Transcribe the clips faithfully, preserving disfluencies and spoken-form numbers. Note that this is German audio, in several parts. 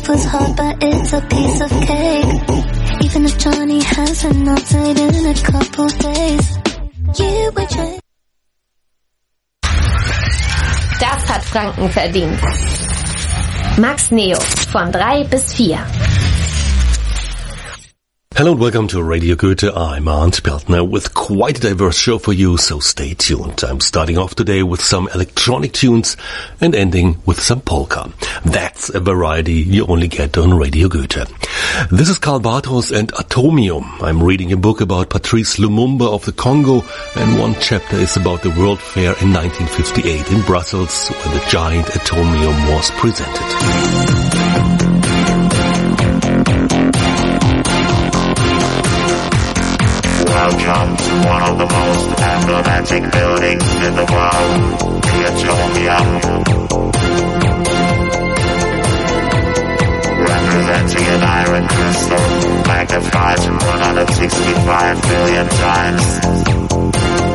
life was hard, but it's a piece of cake. Even if Johnny hasn't answered in a couple days, you would change. Das hat Franken verdient. Max Neo von drei bis vier. Hello and welcome to Radio Goethe. I'm Arndt Beltner with quite a diverse show for you, so stay tuned. I'm starting off today with some electronic tunes and ending with some polka. That's a variety you only get on Radio Goethe. This is Karl Bartos and Atomium. I'm reading a book about Patrice Lumumba of the Congo, and one chapter is about the World Fair in nineteen fifty-eight in Brussels, where the giant Atomium was presented. Welcome to one of the most emblematic buildings in the world, the Atomium. Representing an iron crystal, magnified one hundred sixty-five billion times.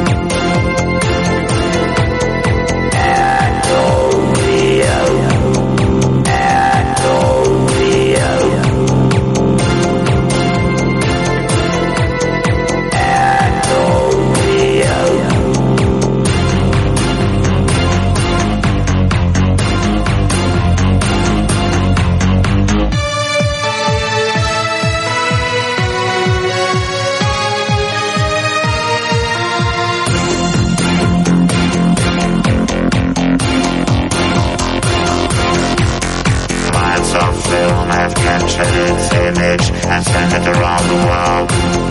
Its image and sent it around the world.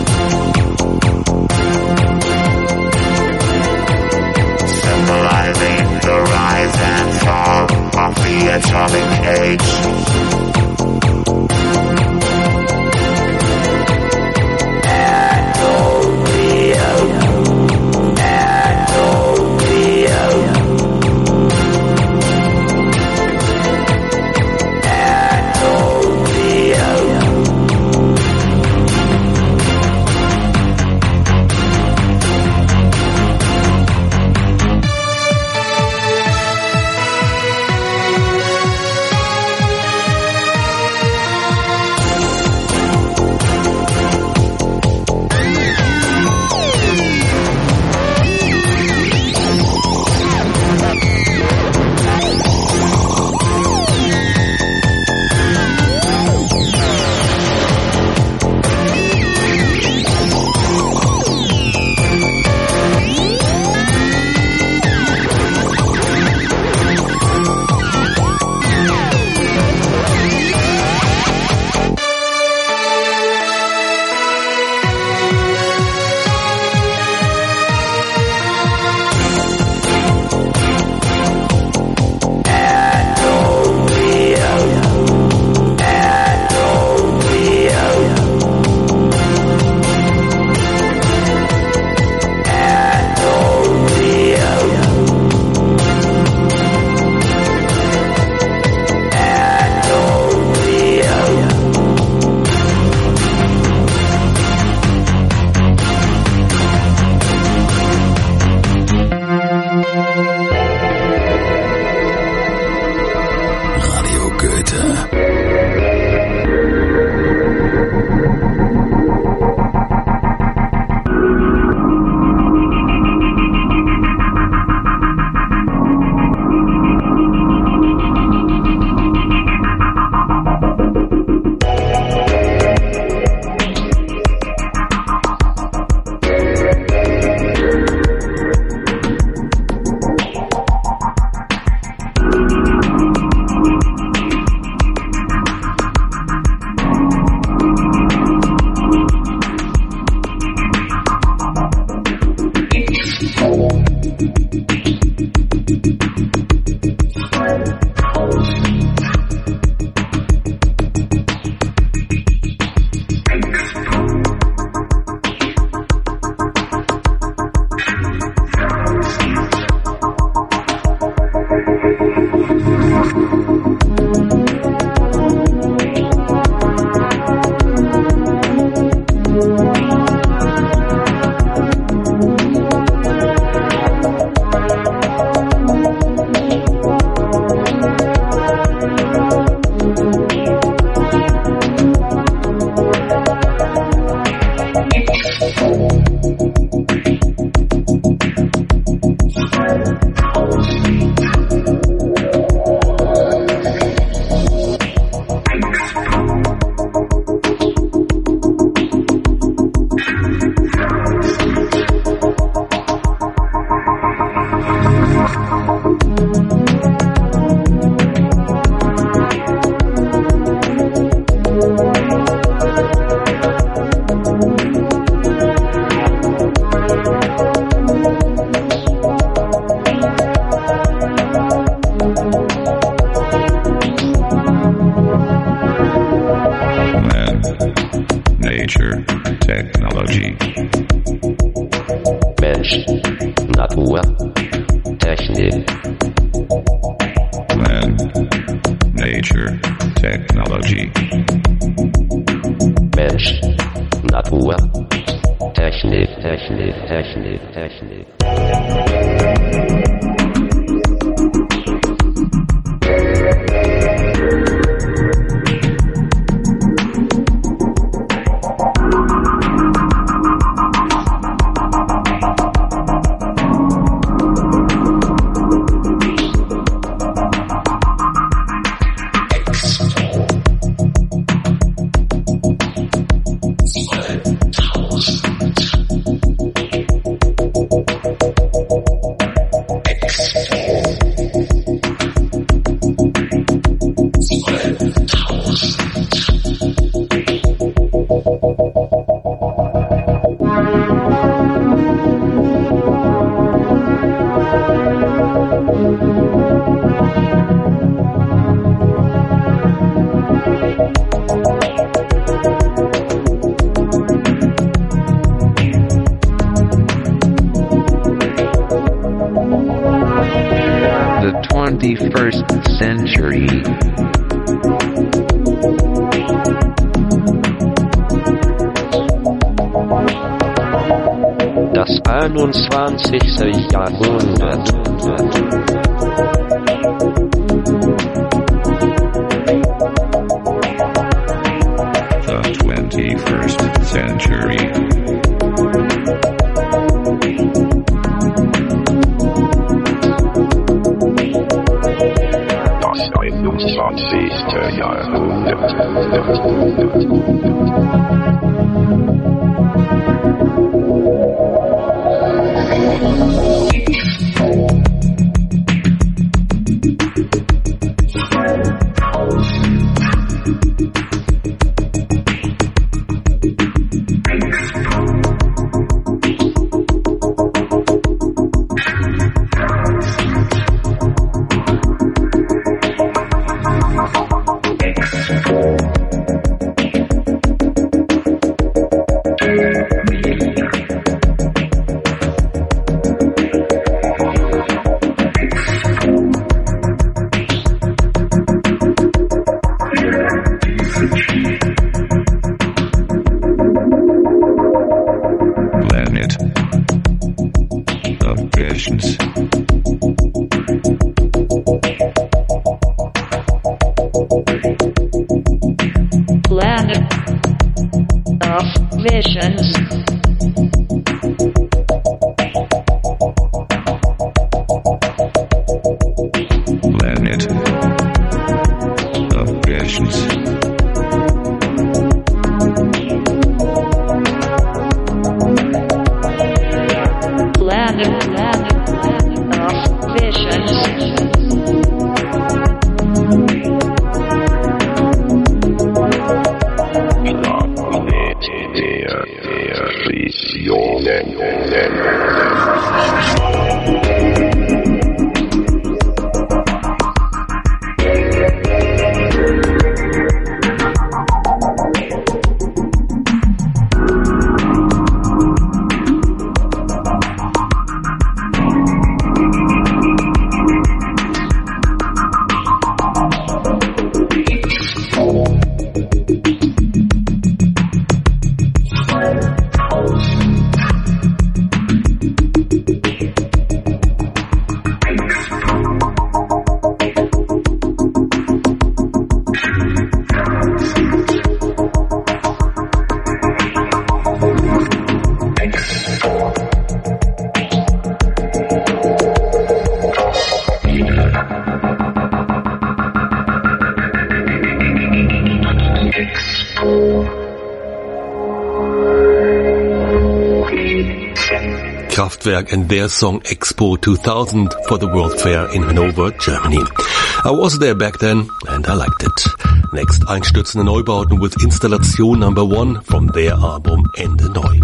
Symbolizing the rise and fall of the atomic age. Natur, Technik. Land, Nature, Technology. Mensch, Natur, Technik, Technik, Technik, Technik. twenty-first century. Das einundzwanzigste Jahrhundert. The twenty-first century. einundzwanzigste Jahrhundert. Kraftwerk and their song Expo two thousand for the World Fair in Hanover, Germany. I was there back then and I liked it. Next, einstürzende Neubauten with Installation number one from their album Ende Neu.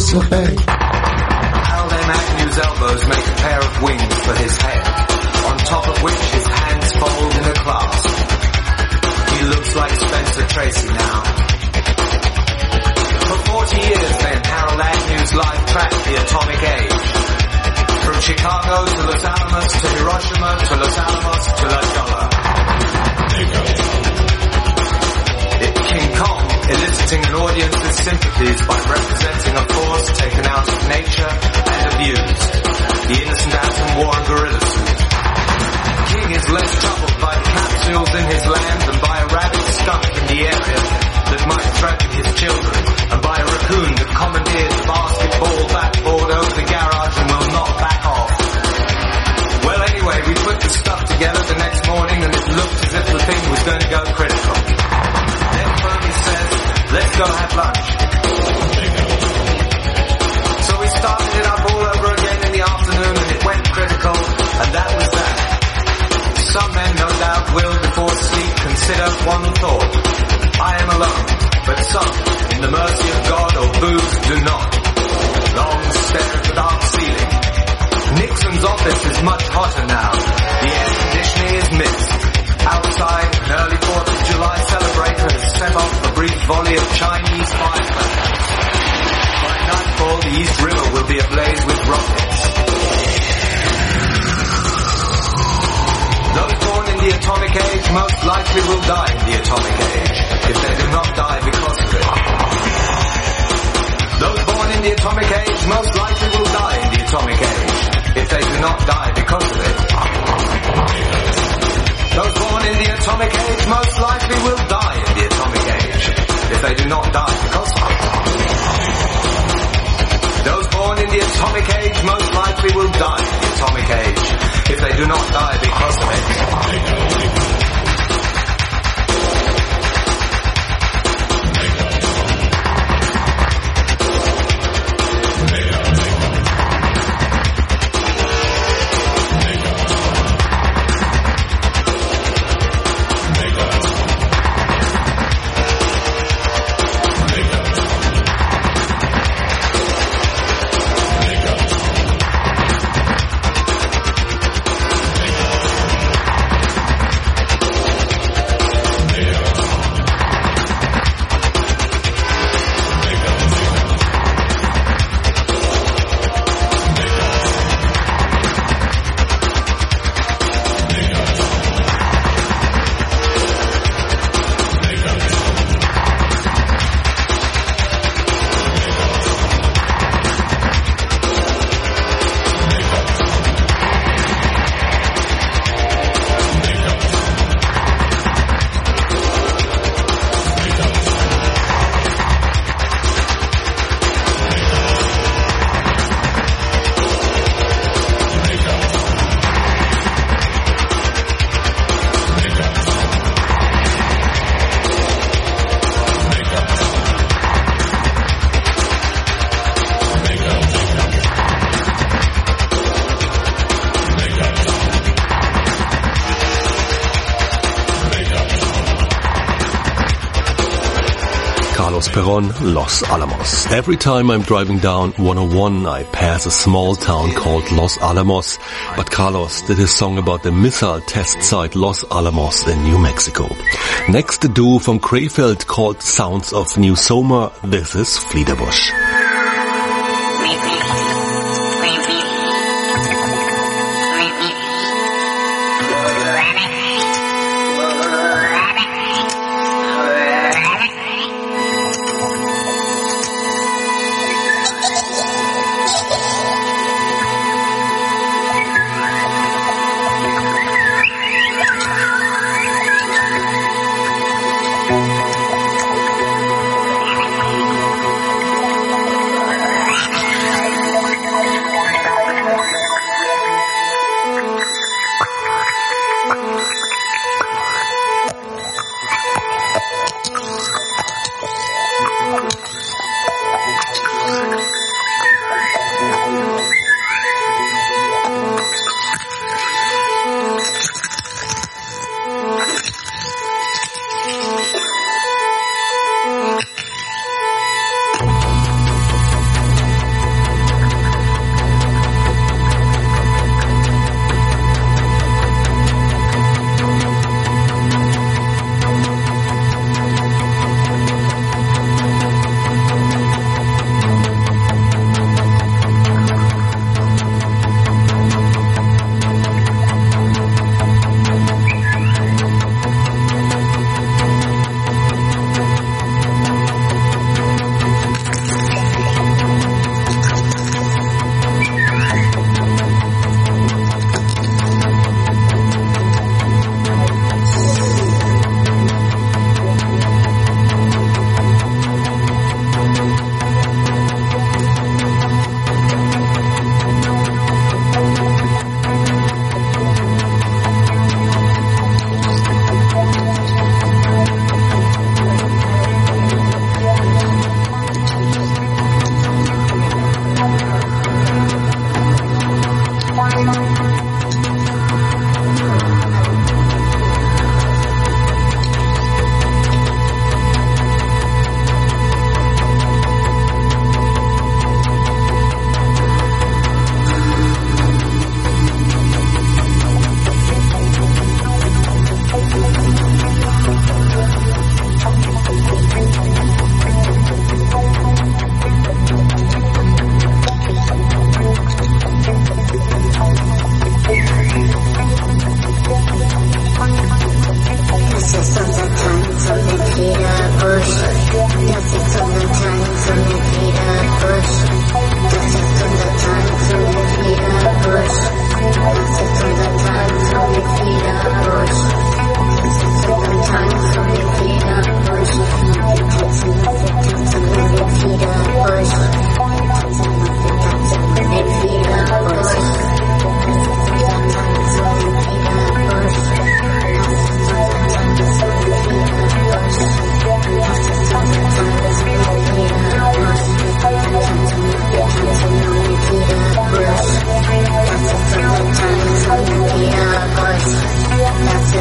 piece of cake. Harold M. Agnew's elbows make a pair of wings for his head, on top of which his hands fold in a clasp. He looks like Spencer Tracy now. For forty years then, Harold Agnew's life tracked the atomic age. From Chicago to Los Alamos to Hiroshima to Los Alamos to La Jolla. King Kong, eliciting an audience's sympathies by representing a force taken out of nature and abused. The innocent atom wore a gorilla suit. King is less troubled by the capsules in his land than by a rabbit stuck in the area that might threaten his children, and by a raccoon that commandeered the basketball backboard over the garage and will not back off. Well, anyway, we put the stuff together the next morning and it looked as if the thing was going to go critical. Then Fermi says, let's go have lunch. So we started it up all over again in the afternoon and it went critical, and that was that. Some men no doubt will before sleep consider one thought. I am alone, but some, in the mercy of God or booze, do not. Long stare at the dark ceiling. Nixon's office is much hotter now. The air conditioning is missed. Outside, an early fourth of July celebrator has set off a brief volley of Chinese firecrackers. By nightfall, the East River will be ablaze with rockets. Those born in the atomic age most likely will die in the atomic age, if they do not die because of it. Those born in the atomic age most likely will die in the atomic age, if they do not die because of it. Those born in the atomic age most likely will die in the atomic age, if they do not die because of it. Those born in the atomic age most likely will die in the atomic age, if they do not die because of it. Carlos Perón, Los Alamos. Every time I'm driving down one oh one, I pass a small town called Los Alamos, but Carlos did his song about the missile test site Los Alamos in New Mexico. Next, a duo from Krefeld called Sounds of New Summer. This is Fliederbusch.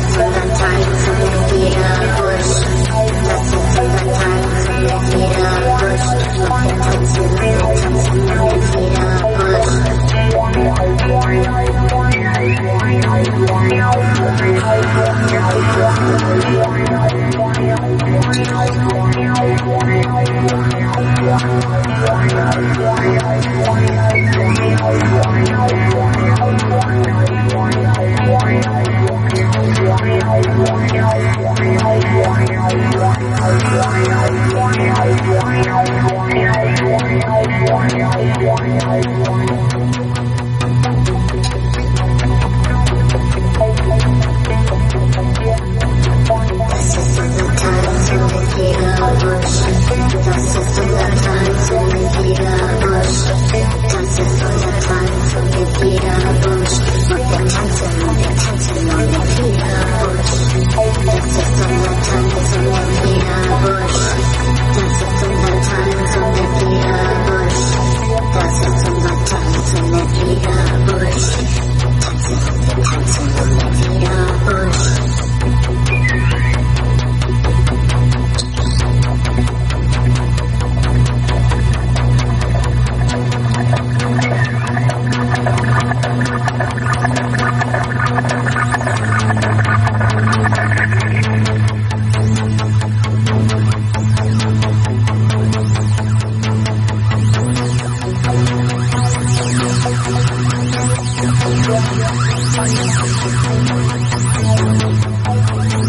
Thank you.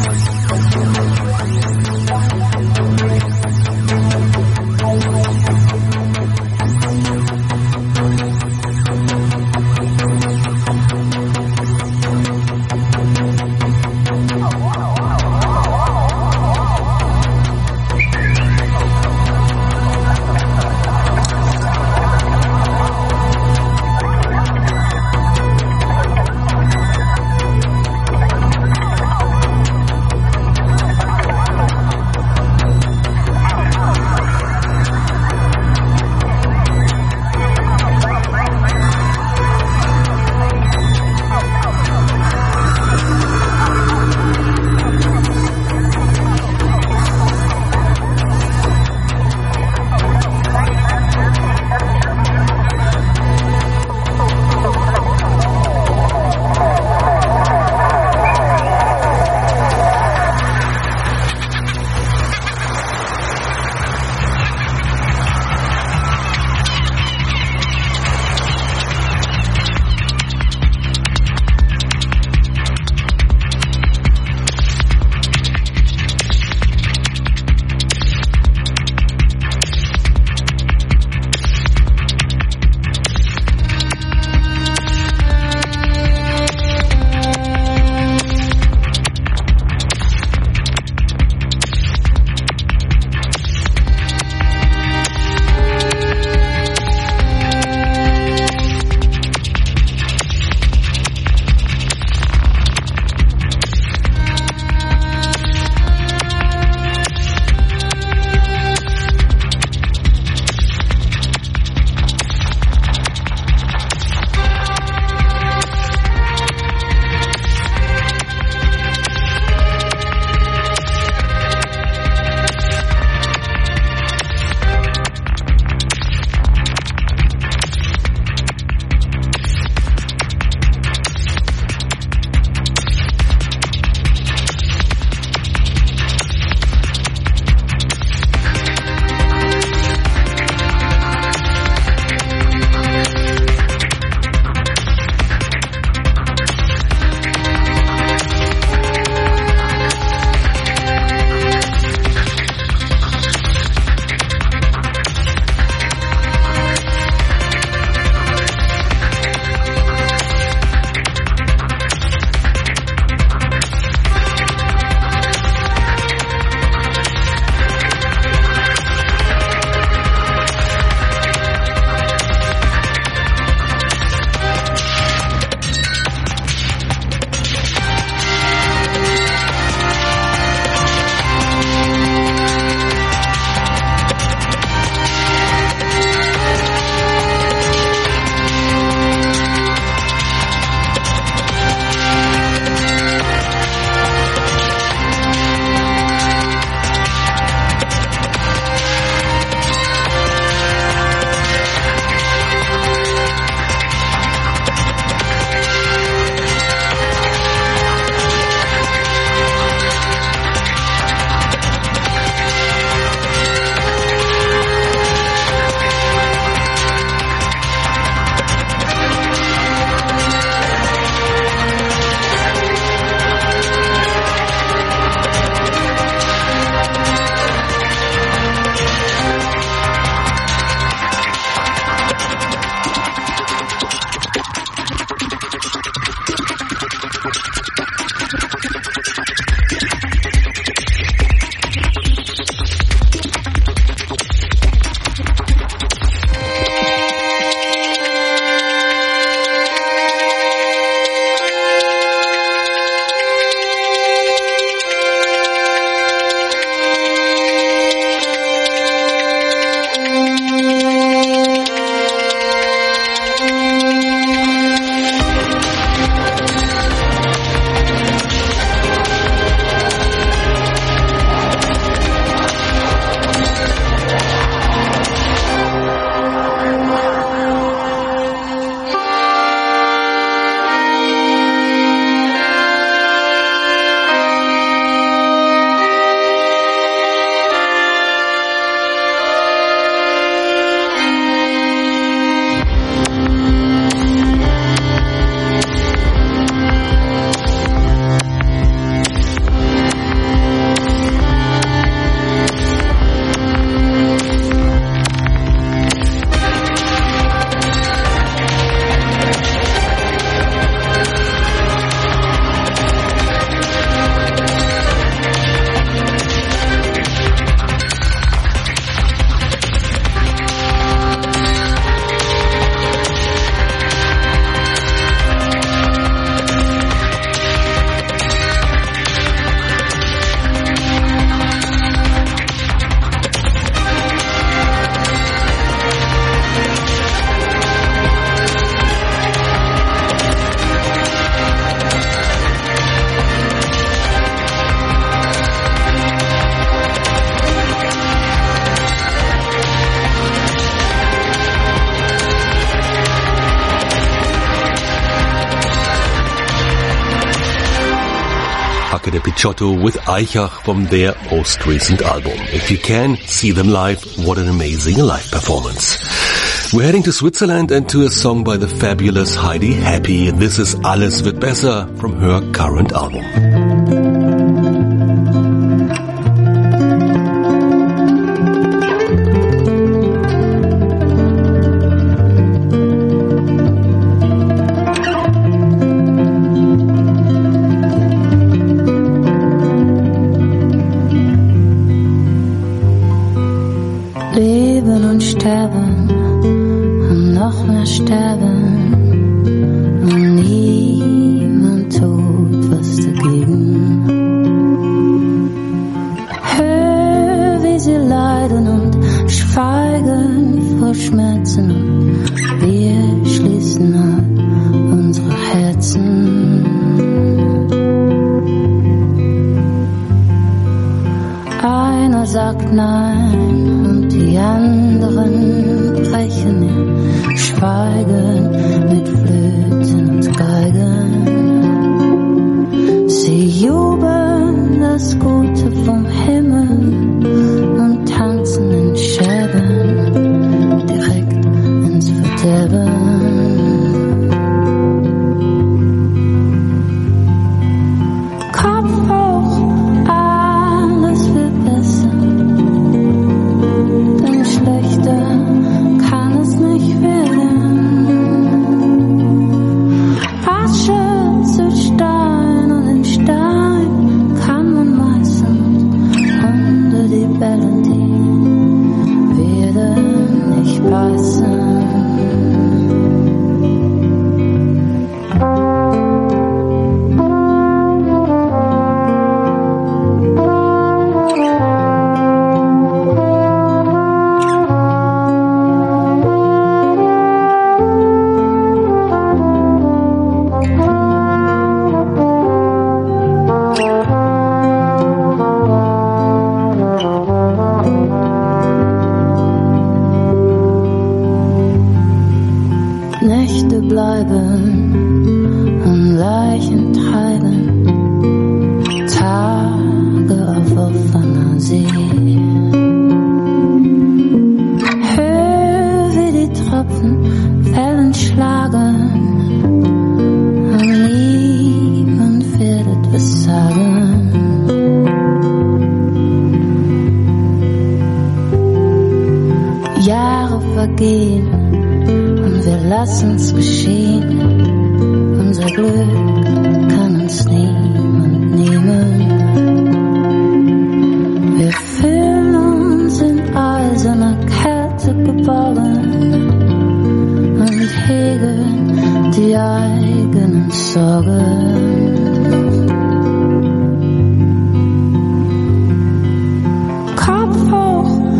Giotto with Eichach from their most recent album. If you can see them live, what an amazing live performance. We're heading to Switzerland and to a song by the fabulous Heidi Happy. This is Alles wird besser from her current album.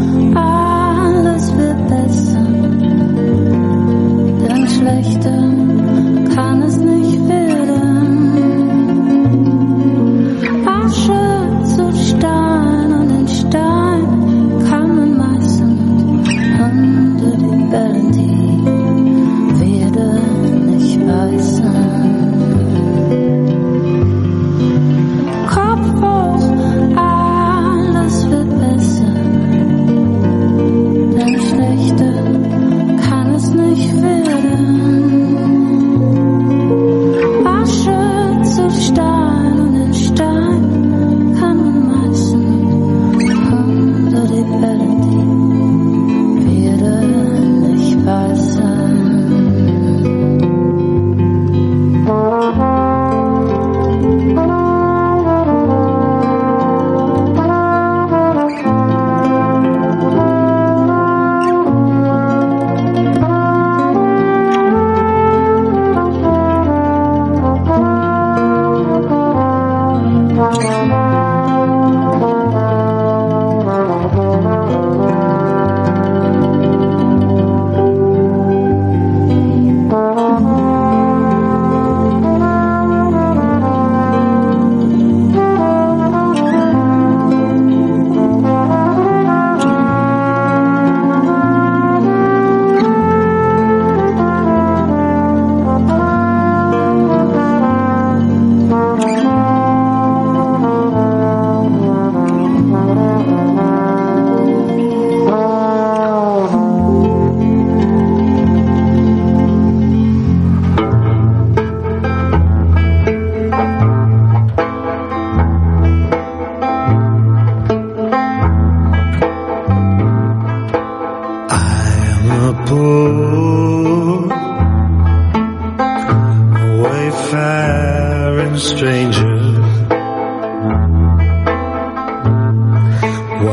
Schlechter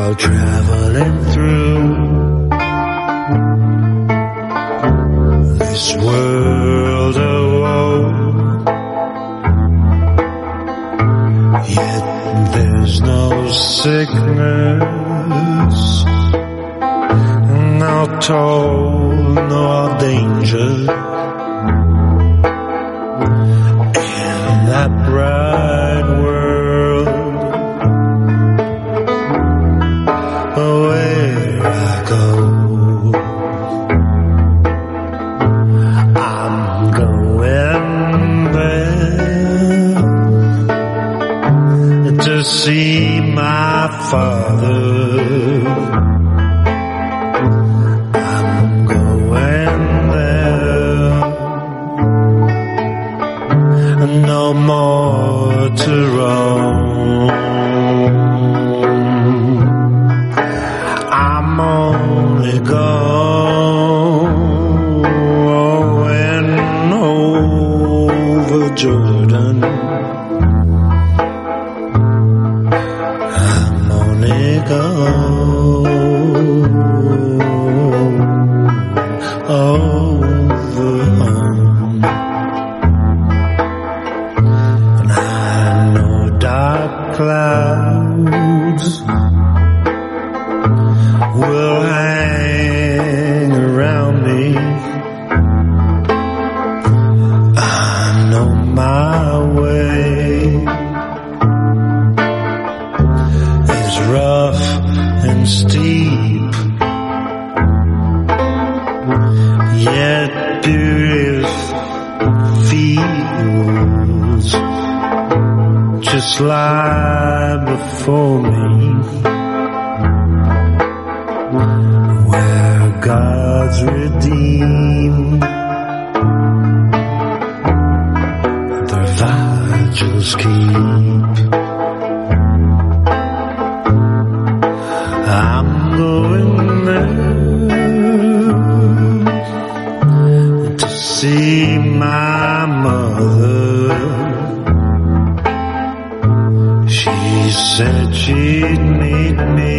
while traveling through this world of woe. Yet there's no sickness, no toll, no danger in that bright world where I go. I'm going there to see my Father. No more to roam. I'm only going over Jordan. I'm only going over home. Clouds will hang around me. I know my way is rough and steep, yet beautiful fields just lie before me, where God's redeemed their vigils keep. I'm going there to see my mother. She said she'd meet me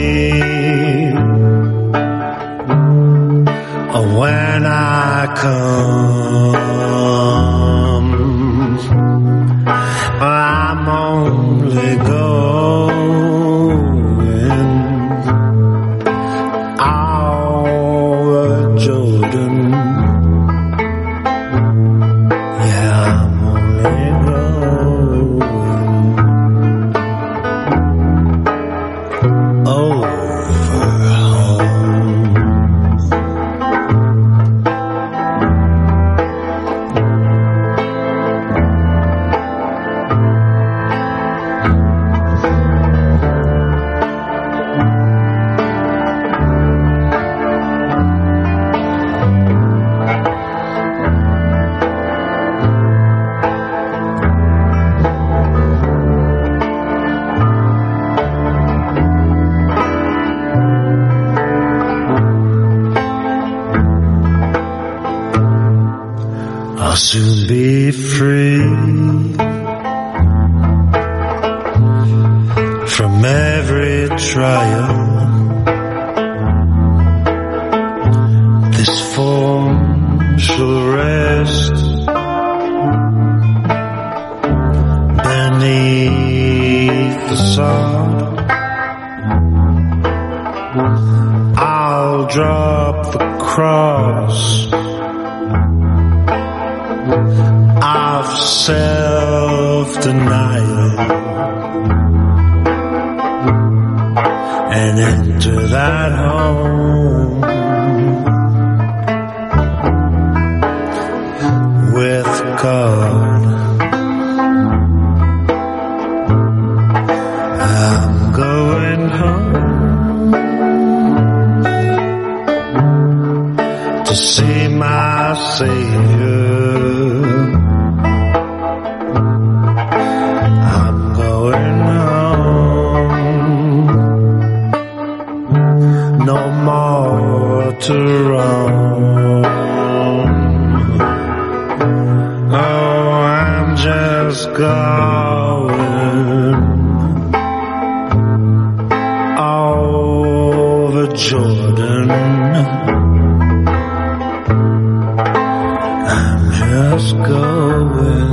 when I come. I'm only going over Jordan. Yeah, I'm only going over home. I'll soon be free from every trial. This form shall rest beneath the sod. I'll drop the cross of self-denial and enter that home with God. I'm going home to see my Savior. To roam. Oh, I'm just going over Jordan. I'm just going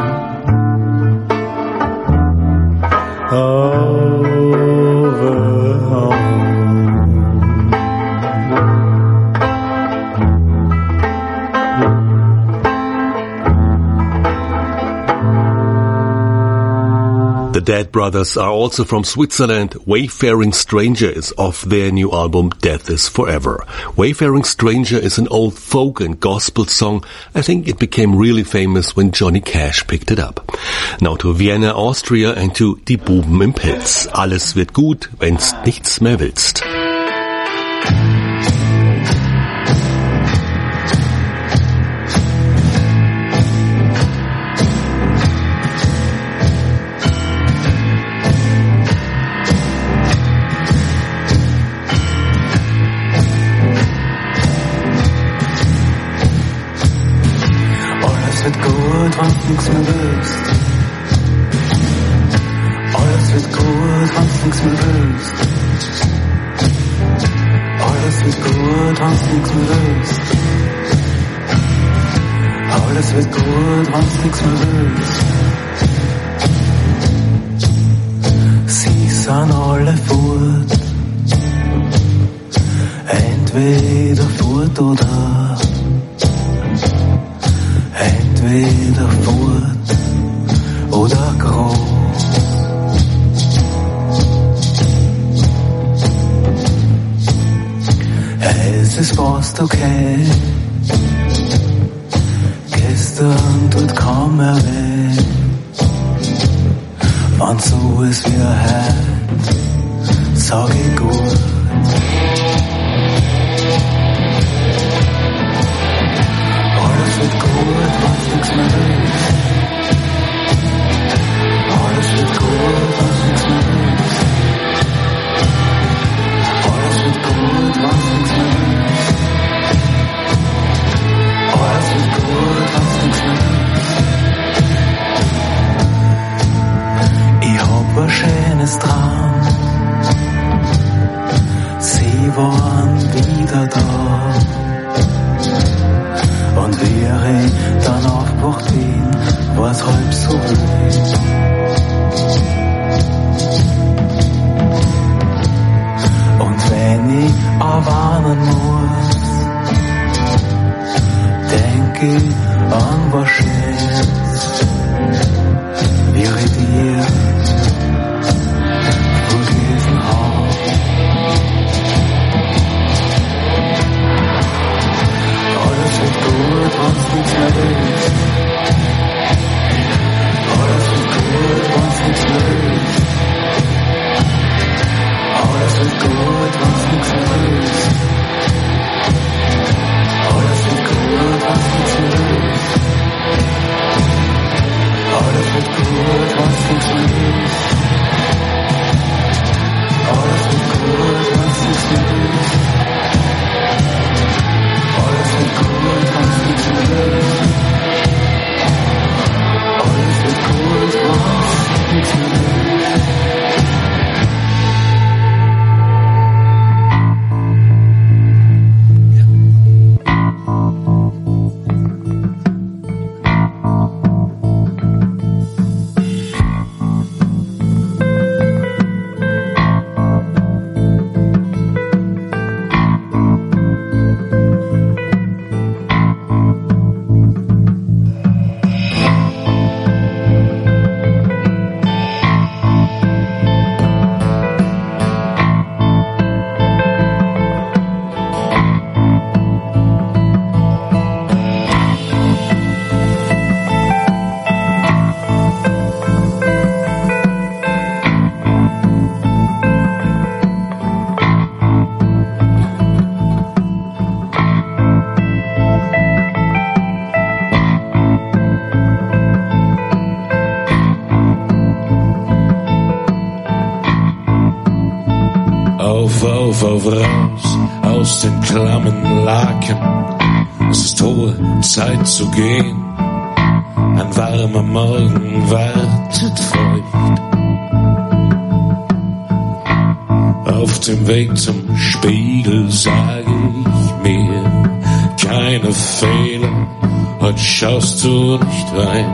over home. The Dead Brothers are also from Switzerland. Wayfaring Stranger is off their new album Death is Forever. Wayfaring Stranger is an old folk and gospel song. I think it became really famous when Johnny Cash picked it up. Now to Vienna, Austria and to Die Buben im Pelz. Alles wird gut, wenn's nichts mehr willst. Nichts mehr willst. Alles wird gut, wenn's nichts mehr willst. Alles wird gut, wenn's nichts mehr willst. Alles wird gut, wenn's nichts mehr willst. Sie sind alle fort. Entweder fort oder entweder fort oder grau. Es ist fast okay. Gestern tut kaum mehr weh. Wann so ist wie heute, sag ich gut. Alles wird gut, wenn's nichts mehr willst. Alles wird gut, wenn's nichts mehr willst. Alles wird gut, wenn's nichts mehr willst. Alles wird gut, wenn's nichts mehr willst. Ich hab ein schönes Traum. Sie waren wieder da. Und wie ich dann aufgewacht bin, war's halb so wild. Und wenn ich erwarnen muss, denk ich an was Schönes, wie ich dir vergessen hab. Alles wird gut, wenn's nichts mehr willst. Alles wird gut, wenn's nichts mehr willst. Alles wird gut, wenn's nichts mehr willst. Alles wird gut, wenn's nichts mehr willst. Alles wird gut, wenn's nichts mehr willst. Alles wird gut, wenn's nichts mehr willst. Alles wird gut, wenn's nichts mehr willst. Alles wird gut, wenn's nichts mehr willst. Auf, auf, raus, aus den klammen Laken. Es ist hohe Zeit zu gehen. Ein warmer Morgen wartet feucht. Auf, Auf dem Weg zum Spiegel sage ich mir, keine Fehler, heute schaust du nicht rein.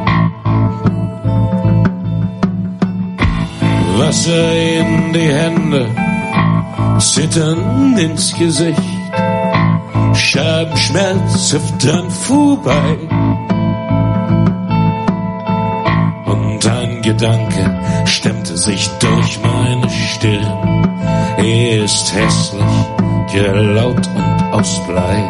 Wasser in die Hände, Zittern ins Gesicht, Scheibenschmerz hüpft dran vorbei. Und ein Gedanke stemmte sich durch meine Stirn. Er ist hässlich, gelaut und aus Blei.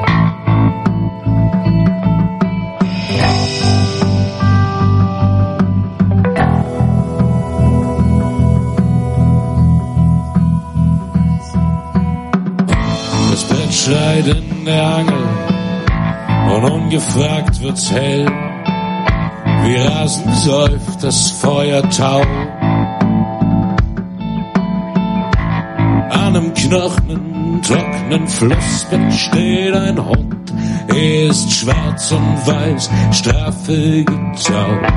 Das Bett schreit in der Angel und ungefragt wird's hell. Wie rasend säuft das Feuer taub. An einem knochenen, trockenen Flussbett steht ein Hund. Er ist schwarz und weiß, Strafe getauft.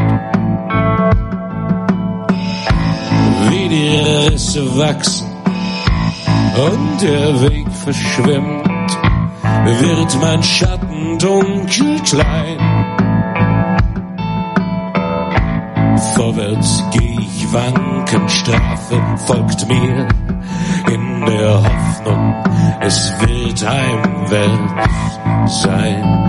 Wie die Risse wachsen und der Weg verschwimmt, wird mein Schatten dunkel klein. Vorwärts geh ich wankend, Strafe folgt mir, in der Hoffnung, es wird heimwärts sein.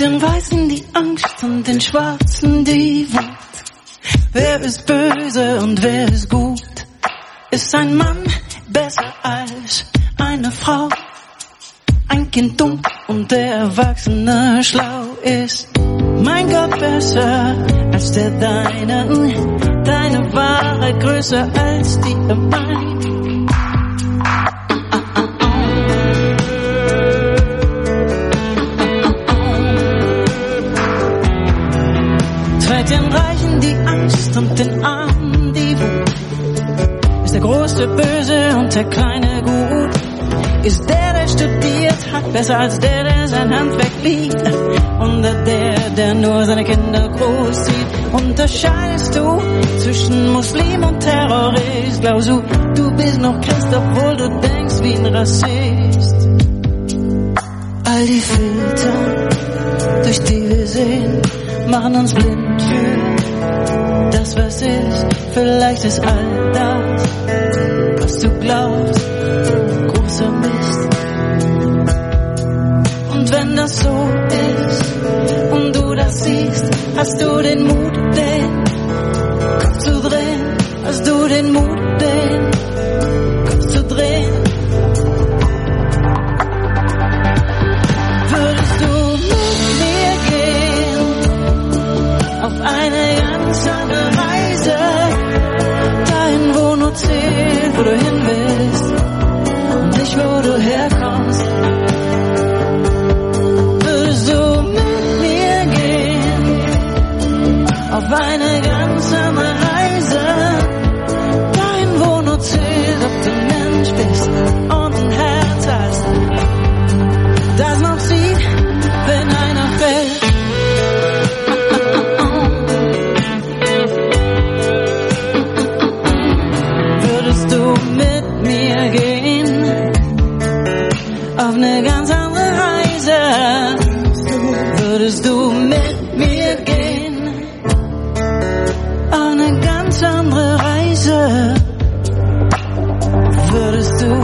den Weißen die Angst und den Schwarzen die Wut. Wer ist böse und wer ist gut? Ist ein Mann besser als eine Frau? Ein Kind dumm und der Erwachsene schlau? Ist mein Gott besser als der deine? Deine Wahrheit größer als die meine? Trägt den Reichen die Angst und den Armen die Wut? Ist der Große böse und der Kleine gut? Ist der, der studiert hat, besser als der, der sein Handwerk liebt? Oder der, der nur seine Kinder großzieht? Unterscheidest du zwischen Muslim und Terrorist? Glaubst du, du bist noch Christ, obwohl du denkst wie ein Rassist? All die Filter, durch die wir sehen, machen uns blind für das, was ist. Vielleicht ist all das, was du glaubst, großer Mist. Und wenn das so ist und du das siehst, hast du den Mut, den Kopf zu drehen. Hast du den Mut, den Kopf zu drehen. Würdest du mit mir gehen auf eine ganz andere Reise, dahin, wo nur zählt, wo du hin willst und nicht, wo du herkommst? Würdest du mit mir gehen auf eine ganz andere Reise, dahin, wo nur zählt, ob du Mensch bist und ein Herz hast, das noch sieht, wenn einer fällt? Würdest du mit mir gehen auf eine ganz andere Reise? Würdest du mit mir gehen auf eine ganz andere Reise? Würdest du,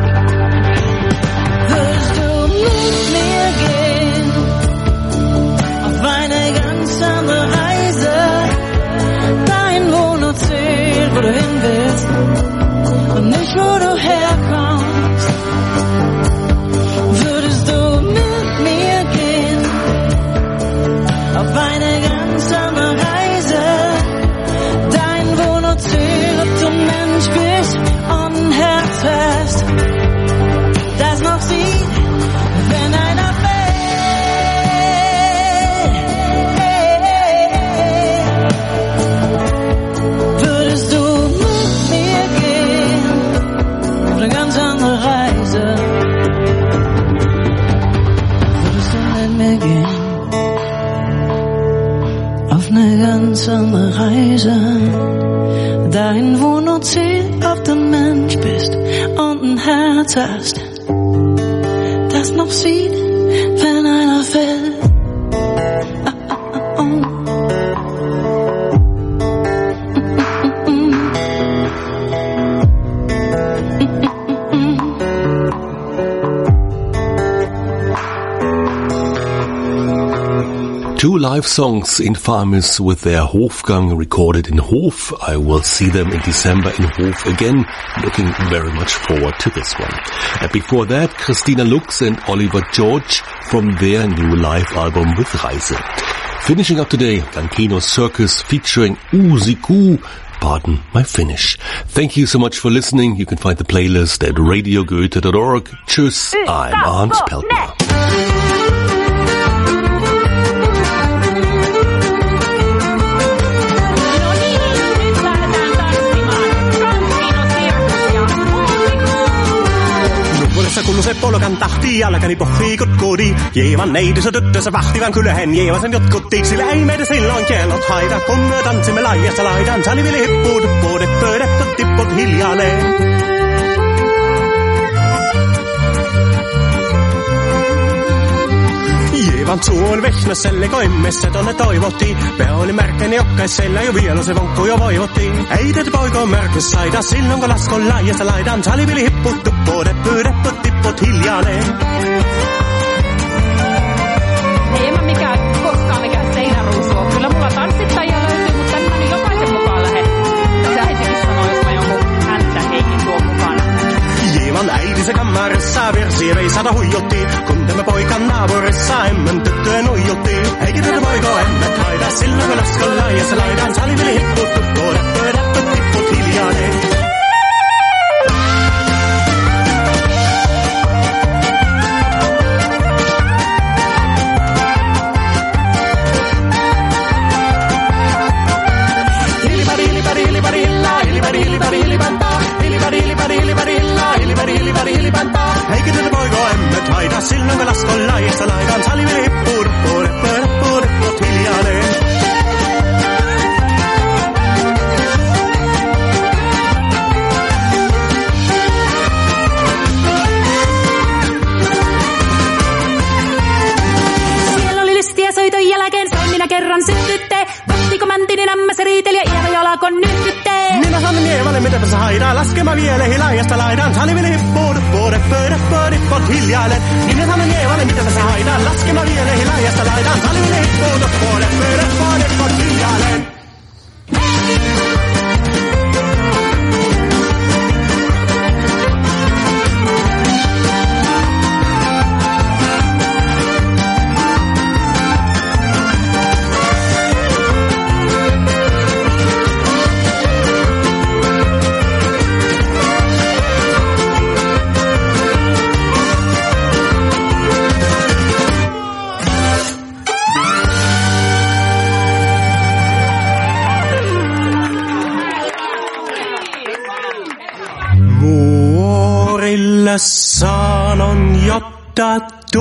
würdest du mit mir gehen auf eine ganz andere Reise, dahin, wo nur zählt, wo du hin willst und nicht, wo du herkommst? Würdest du mit mir gehen auf eine ganz andere Reise, dahin, wo nur zählt, ob du Mensch bist und ein Herz hast, das noch sieht, wenn einer fällt? Würdest du mit mir gehen auf eine ganz andere Reise? Würdest du mit mir gehen auf eine ganz andere Reise, dahin, wo nur zählt, ob du ein Mensch bist und ein Herz hast, das noch sieht, wenn einer fällt? Ah, ah, ah, oh. Two live songs, infamous with their Hofgang recorded in Hof. I will see them in December in Hof again. Looking very much forward to this one. And before that, Christina Lux and Oliver George from their new live album with Reise. Finishing up today, Gankino Circus featuring Uziku. Pardon my Finnish. Thank you so much for listening. You can find the playlist at radio goethe dot org. Tschüss, I'm Arndt Peltner. Kun se polkan tahti, jalkani pohtii kotkodi. Jeevan neidis on tyttönsä vahtivan kyllähän jeevasen jotkutti. Sillä ei meitä silloin kellot haita, kun me tanssimme laajassa laidan. Salivili hippuu, tuppuu, deppö, deppö, tipput hiljalleen. Jeevan suon Vehnäselle koimmessa tonne toivottiin. Pää oli märkäinen jokkaisella jo vielä se vonkku jo voivottiin. Ei tätä poiko märkys saida silloin kun laskon laajassa laidan. Salivili hippuu, tuppuu, deppö, deppö, tipput hiljalleen. Ei mä mikään virsiä veisata huijotti. Kun tämä poikan naapurissa emmän tyttöön uijotti. Eikä tätä poiko emmät haida, silloin kun laskolla ja se laidan salivili hipput tukko. Räppö, räppö, tipput hiljainen. Eikä tätä poiko emmät haida, silloin kun laskolla ja se laidan salivili hipput tukko. Räppö, räppö, tipput hiljainen. Soiton jälkeen sain minä kerran syntytte. Kottikomanttinen ämmä se riiteli ja Ieva jalakon nyhtytte. Minä sanon Ievalle, mitäpä sä haidaan. Laskema vielä laajasta laidan. Salivili hippuu, duppuu, reppö, reppö, rippot hiljainen. Minä sanon Ievalle, mitäpä sä haidaan. Laskema vielä laajasta laidan. Salivili hippuu, duppuu, reppö, reppö, rippot hiljainen. Sanon, jotta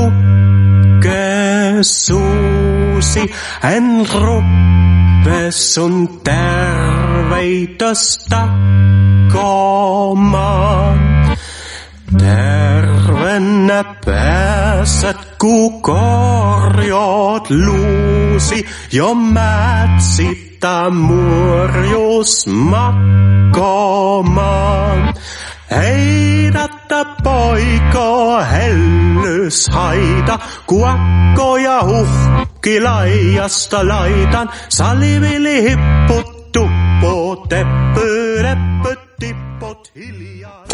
tukke suusi, en ruppe sun terveitöstä komaan. Tervennä pääset, ku korjot luusi, jo mätsitä murjus makkomaan. Heidättä poiko hellys haita, kuakko ja uhki laijasta laitan. Salivili hipput, tupput, teppy, reppy, tipput hiljaa.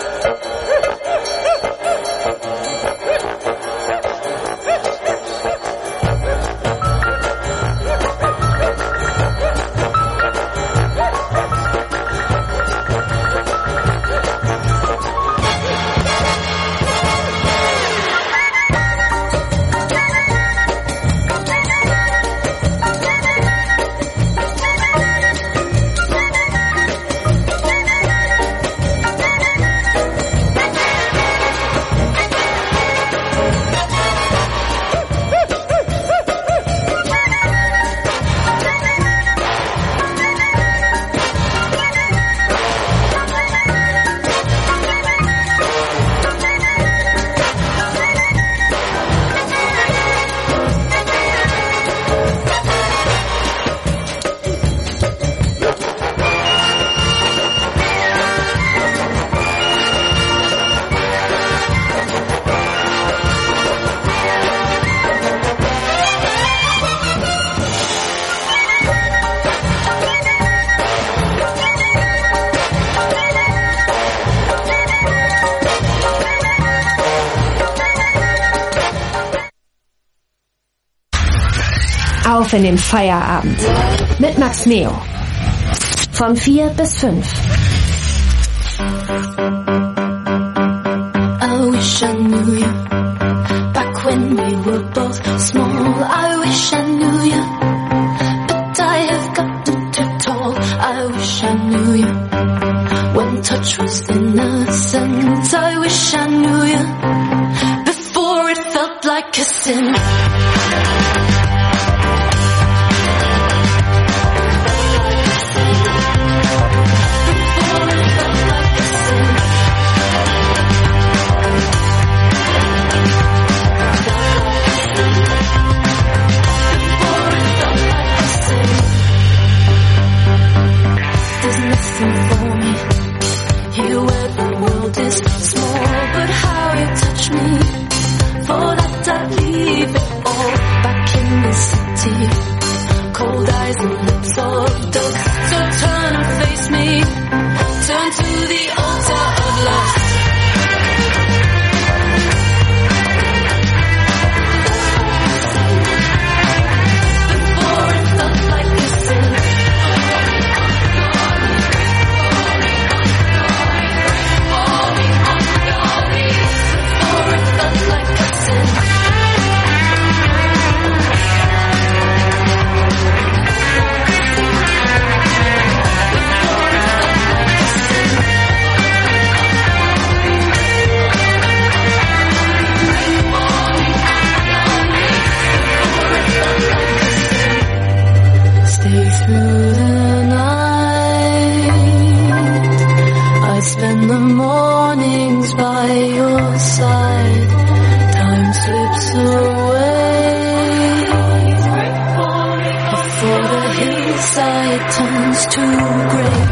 Auf in den Feierabend mit Max Neo. Von vier bis fünf. I wish I knew you back when we were both small. I wish I knew you, but I have gotten too tall. I wish I knew you when touch was innocent. I wish I knew you before it felt like a sin. turns to grey.